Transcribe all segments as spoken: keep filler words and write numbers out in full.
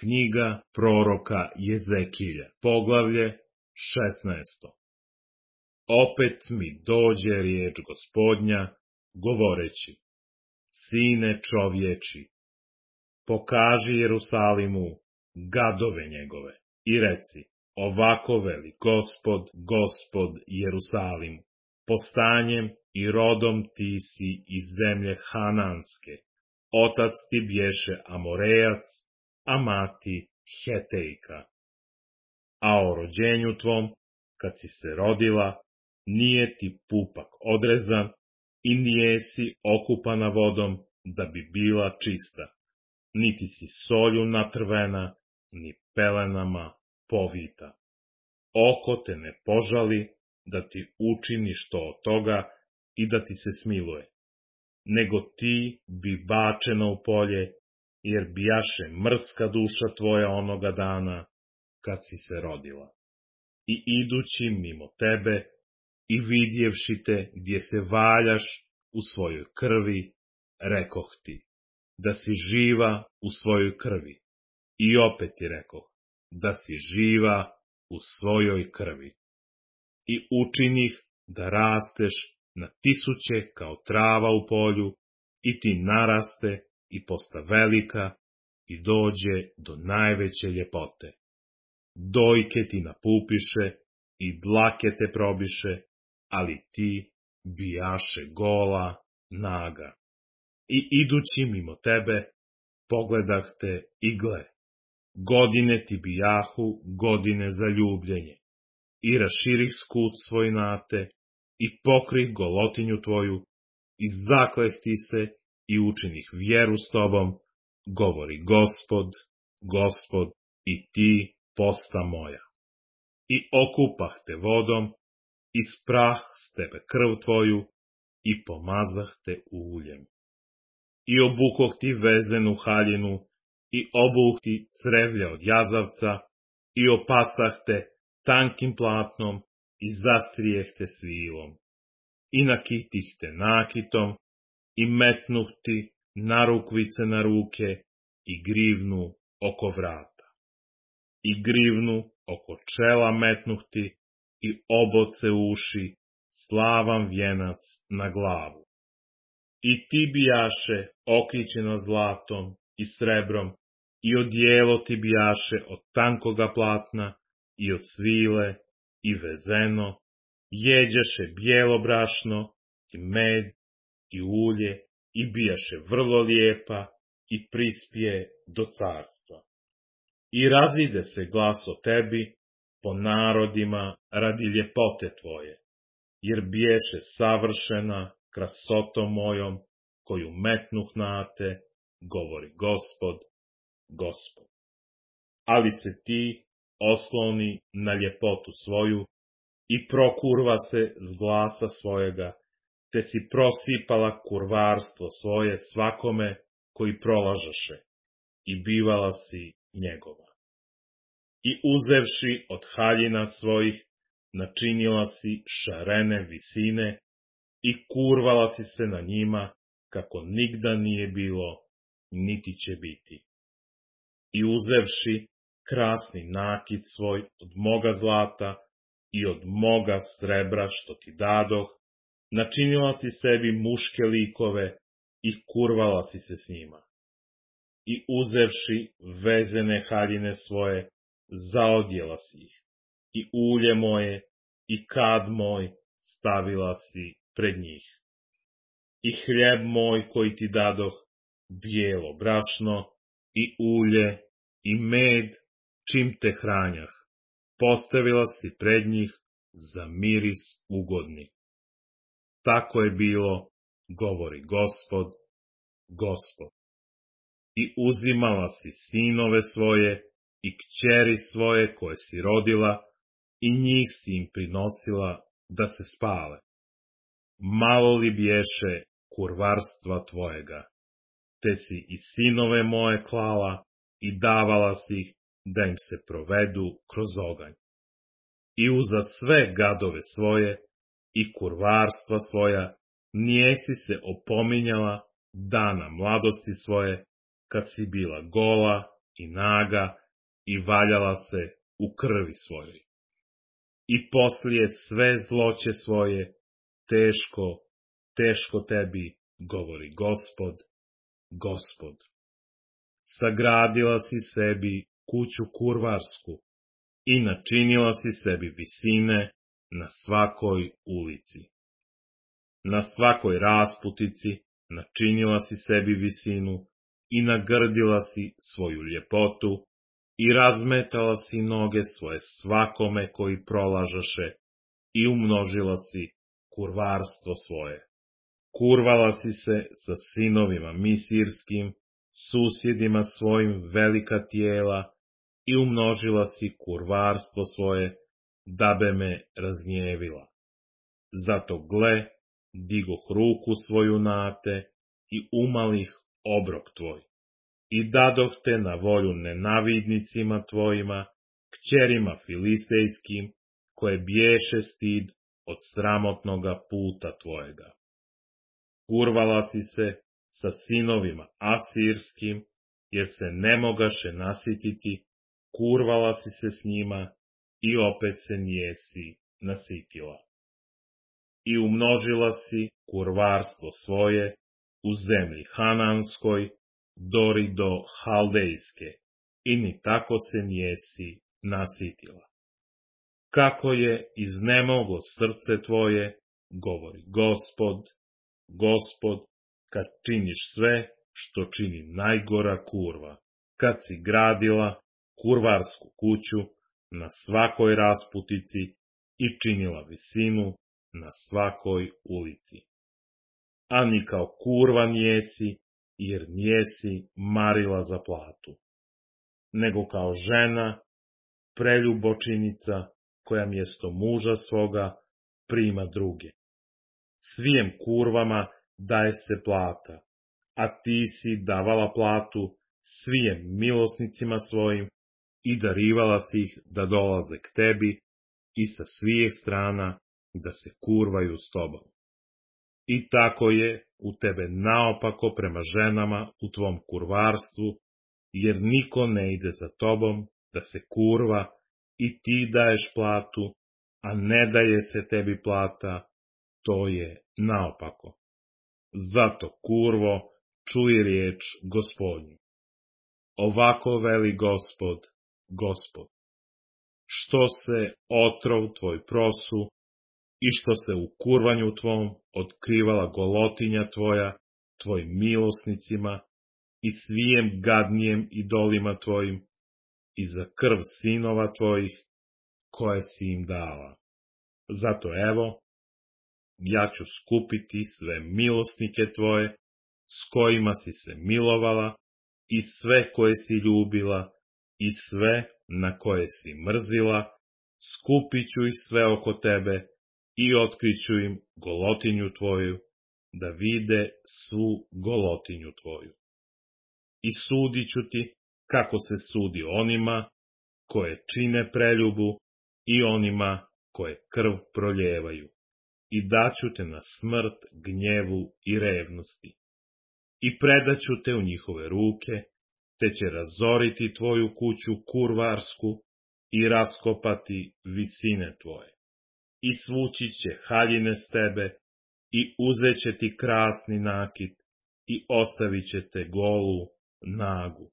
Knjiga proroka Jezekilja, poglavlje šesnaesto. Opet mi dođe riječ Gospodnja, govoreći: Sine čovječi, pokaži Jerusalimu gadove njegove i reci: ovako veli Gospod, Gospod Jerusalimu, postanjem i rodom ti si iz zemlje Hananske, otac ti bješe Amorejac, a mati Hetejka. A o rođenju tvom, kad si se rodila, nije ti pupak odrezan i nijesi okupana vodom da bi bila čista, niti si solju natrvena, ni pelenama povita. Oko te ne požali da ti učini što od toga i da ti se smiluje, nego ti bi bačena u polje, jer bijaše mrska duša tvoja onoga dana, kad si se rodila. I idući mimo tebe i vidjevši te gdje se valjaš u svojoj krvi, rekoh ti, da si živa u svojoj krvi. I opet ti rekoh, da si živa u svojoj krvi. I učinih da rasteš na tisuće kao trava u polju, i ti naraste i posta velika i dođe do najveće ljepote. Dojke ti napupiše i dlake te probiše, ali ti bijaše gola, naga. I idući mimo tebe, pogledah te i gle, godine ti bijahu godine za ljubljenje, i raširih skut svoj na te, i pokrih golotinju tvoju, i zakleh ti se, i učinih vjeru s tobom, govori Gospod, Gospod, i ti posta moja. I okupah te vodom, i sprah s tebe krv tvoju, i pomazah te uljem. I obukoh ti vezenu haljinu, i obuh ti crevlja od jazavca, i opasah te tankim platnom, i zastrijeh te svilom. I nakitih te nakitom, i metnuh ti narukvice na ruke, i grivnu oko vrata. I grivnu oko čela metnuh ti, i oboce uši, slavan vjenac na glavu. I ti bijaše okrićena zlatom i srebrom, i odijelo ti bijaše od tankoga platna, i od svile, i vezeno, jeđaše bijelo brašno, i med, i ulje, i bijaše vrlo lijepa, i prispije do carstva. I razide se glas o tebi po narodima radi ljepote tvoje, jer biješe savršena krasotom mojom, koju metnuh na te, govori Gospod, Gospod. Ali se ti osloni na ljepotu svoju i prokurva se z glasa svojega, te si prosipala kurvarstvo svoje svakome koji prolažaše, i bivala si njegova. I uzevši od haljina svojih, načinila si šarene visine i kurvala si se na njima, kako nigda nije bilo, niti će biti. I uzevši krasni nakit svoj od moga zlata i od moga srebra što ti dadoh, načinila si sebi muške likove i kurvala si se s njima. I uzevši vezene haljine svoje, zaodjela si ih, i ulje moje, i kad moj stavila si pred njih. I hljeb moj koji ti dadoh, bijelo brašno, i ulje, i med, čim te hranjah, postavila si pred njih za miris ugodni. Tako je bilo, govori Gospod, Gospod. I uzimala si sinove svoje i kćeri svoje koje si rodila, i njih si im prinosila da se spale. Malo li bješe kurvarstva tvojega, te si i sinove moje klala i davala si ih da im se provedu kroz oganj. I uza sve gadove svoje i kurvarstva svoja nijesi se opominjala dana mladosti svoje, kad si bila gola i naga i valjala se u krvi svojoj. I poslije sve zloće svoje, teško, teško tebi, govori Gospod, Gospod. Sagradila si sebi kuću kurvarsku i načinila si sebi visine na svakoj ulici. Na svakoj rasputici načinila si sebi visinu i nagrdila si svoju ljepotu i razmetala si noge svoje svakome koji prolažaše i umnožila si kurvarstvo svoje. Kurvala si se sa sinovima misirskim, susjedima svojim velika tijela i umnožila si kurvarstvo svoje, da be me razgnjevila. Zato gle, digoh ruku svoju na te i umalih obrok tvoj. I dadoh te na volju nenavidnicima tvojima, kćerima filistejskim, koje bješe stid od sramotnoga puta tvojega. Kurvala si se sa sinovima asirskim, jer se ne mogaše nasititi, kurvala si se s njima i opet se nijesi nasitila. I umnožila si kurvarstvo svoje u zemlji Hananskoj, dori do Haldejske, i ni tako se nijesi nasitila. Kako je iznemogo srce tvoje, govori Gospod, Gospod, kad činiš sve što čini najgora kurva, kad si gradila kurvarsku kuću na svakoj rasputici i činila visinu na svakoj ulici. A ni kao kurva nijesi, jer nijesi marila za platu, nego kao žena, preljubočinica, koja mjesto muža svoga prima druge. Svijem kurvama daje se plata, a ti si davala platu svijem milosnicima svojim i darivala si ih da dolaze k tebi i sa svih strana da se kurvaju s tobom. I tako je u tebe naopako prema ženama u tvom kurvarstvu, jer niko ne ide za tobom da se kurva i ti daješ platu, a ne daje se tebi plata, to je naopako. Zato, kurvo, čuj riječ Gospodnju. Ovako veli Gospod, Gospod. Što se otrov tvoj prosu i što se u kurvanju tvom otkrivala golotinja tvoja, tvojim milosnicima i svijem gadnijem idolima tvojim i za krv sinova tvojih, koje si im dala. Zato evo, ja ću skupiti sve milosnike tvoje, s kojima si se milovala, i sve koje si ljubila, i sve na koje si mrzila, skupit ću ih sve oko tebe i otkriću im golotinju tvoju, da vide svu golotinju tvoju. I sudit ću ti kako se sudi onima koje čine preljubu i onima koje krv proljevaju. I daću te na smrt, gnjevu i revnosti. I predaću te u njihove ruke, te će razoriti tvoju kuću kurvarsku i raskopati visine tvoje. I svući će haljine s tebe i uzet će ti krasni nakit i ostavit će te golu, nagu.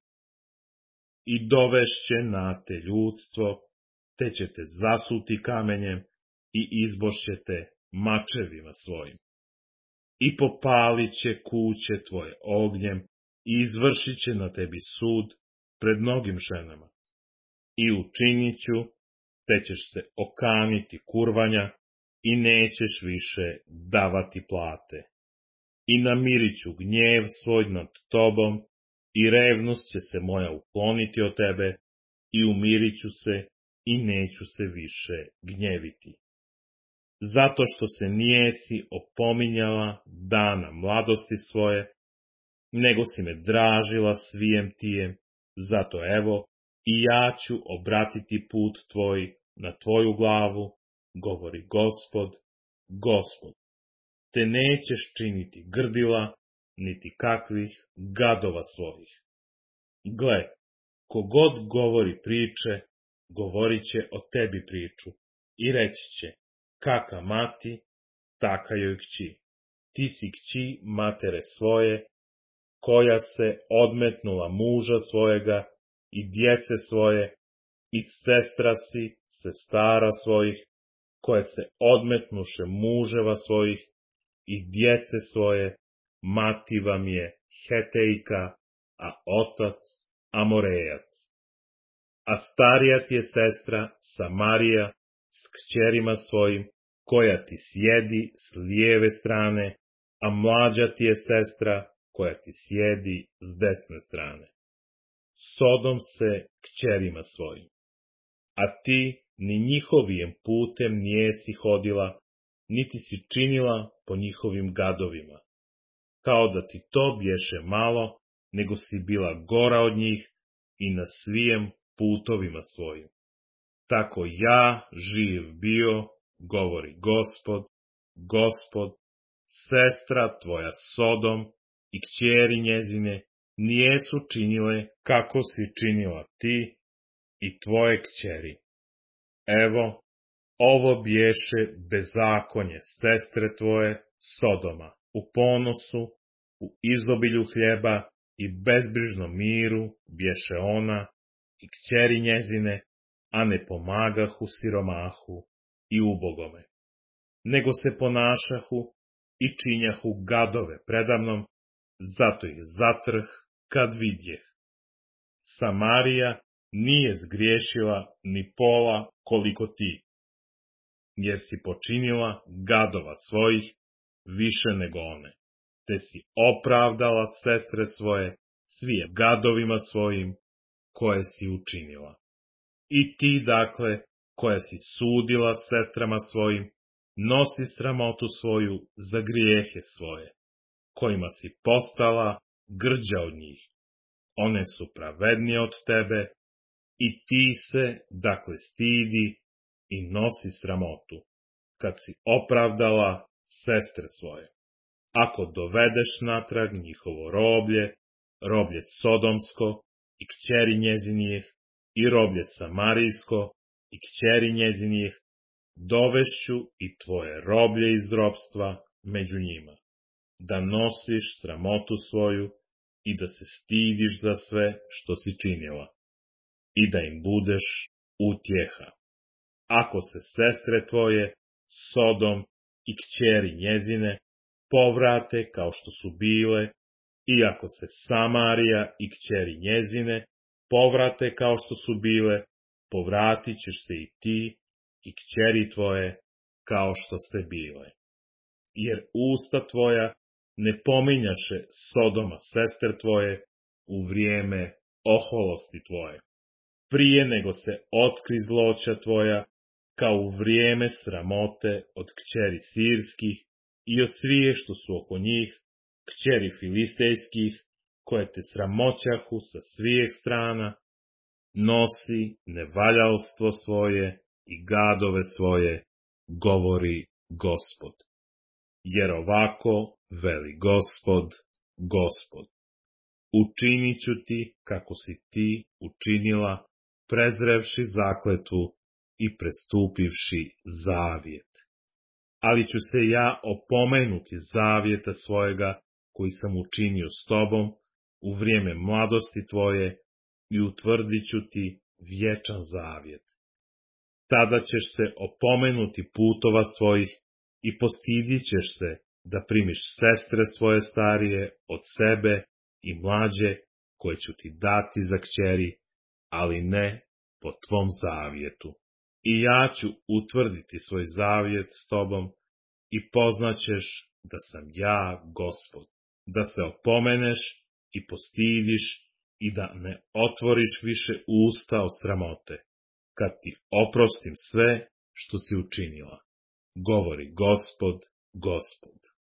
I dovešće na te ljudstvo, te će te zasuti kamenjem i izbošćete mačevima svojim. I popalit će kuće tvoje ognjem i izvršit će na tebi sud pred mnogim ženama. I učinit ću, te ćeš se okaniti kurvanja i nećeš više davati plate. I namirit ću gnjev svoj nad tobom i revnost će se moja ukloniti od tebe i umirit ću se i neću se više gnjeviti. Zato što se nijesi opominjala dana mladosti svoje, nego si me dražila svijem tijem, zato evo, i ja ću obratiti put tvoj na tvoju glavu, govori Gospod, Gospod. Te nećeš činiti grdila, niti kakvih gadova svojih. Gle, Kogod govori priče, govorit će o tebi priču i reći će, kaka mati, taka joj kći. Ti si kći matere svoje, koja se odmetnula muža svojega i djece svoje, i sestra si sestara svojih, koje se odmetnuše muževa svojih i djece svoje, mati vam je Hetejka, a otac Amorejac. A starija ti je sestra Samarija s kćerima svojim, koja ti sjedi s lijeve strane, a mlađa ti je sestra koja ti sjedi s desne strane. Sodom se kćerima svojim. A ti ni njihovijem putem nijesi hodila, niti si činila po njihovim gadovima. Kao da ti to bješe malo, nego si bila gora od njih i na svijem putovima svojim. Tako ja živ bio, govori Gospod, Gospod, sestra tvoja Sodom i kćeri njezine nijesu činile kako si činila ti i tvoje kćeri. Evo, ovo bješe bezakonje sestre tvoje Sodoma, u ponosu, u izobilju hljeba i bezbrižnom miru bješe ona i kćeri njezine, a ne pomagahu siromahu i ubogome, nego se ponašahu i činjahu gadove predamnom, zato ih zatrh kad vidjeh. Samarija nije zgriješila ni pola koliko ti, jer si počinila gadova svojih više nego one, te si opravdala sestre svoje svije gadovima svojim koje si učinila. I ti, dakle, koja si sudila sestrama svojim, nosi sramotu svoju za grijehe svoje, kojima si postala grđa od njih. One su pravednije od tebe i ti se, dakle, stidi i nosi sramotu, kad si opravdala sestre svoje. Ako dovedeš natrag njihovo roblje, roblje Sodomsko i kćeri njezinijih, i roblje Samarijsko i kćeri njezinijih, dovešću i tvoje roblje iz robstva među njima, da nosiš sramotu svoju i da se stidiš za sve što si činila, i da im budeš utjeha. Ako se sestre tvoje, Sodom i kćeri njezine, povrate kao što su bile, i ako se Samarija i kćeri njezine povrate kao što su bile, povratit ćeš se i ti i kćeri tvoje kao što ste bile. Jer usta tvoja ne pominjaše Sodoma sestre tvoje u vrijeme oholosti tvoje, prije nego se otkri zloća tvoja, kao u vrijeme sramote od kćeri sirskih i od svije što su oko njih, kćeri filistejskih, koje te sramoćahu sa svijeh strana, nosi nevaljalstvo svoje i gadove svoje, govori Gospod. Jer ovako veli Gospod, Gospod, učinit ću ti kako si ti učinila, prezrevši zakletvu i prestupivši zavjet. Ali ću se ja opomenuti zavjeta svojega koji sam učinio s tobom u vrijeme mladosti tvoje i utvrdit ću ti vječan zavjet. Tada ćeš se opomenuti putova svojih i postidit ćeš se da primiš sestre svoje starije od sebe i mlađe koje ću ti dati za kćeri, ali ne po tvom zavjetu. I ja ću utvrditi svoj zavjet s tobom i poznaćeš da sam ja Gospod, da se opomeneš i postidiš i da ne otvoriš više usta od sramote, kad ti oprostim sve što si učinila, govori Gospod, Gospod.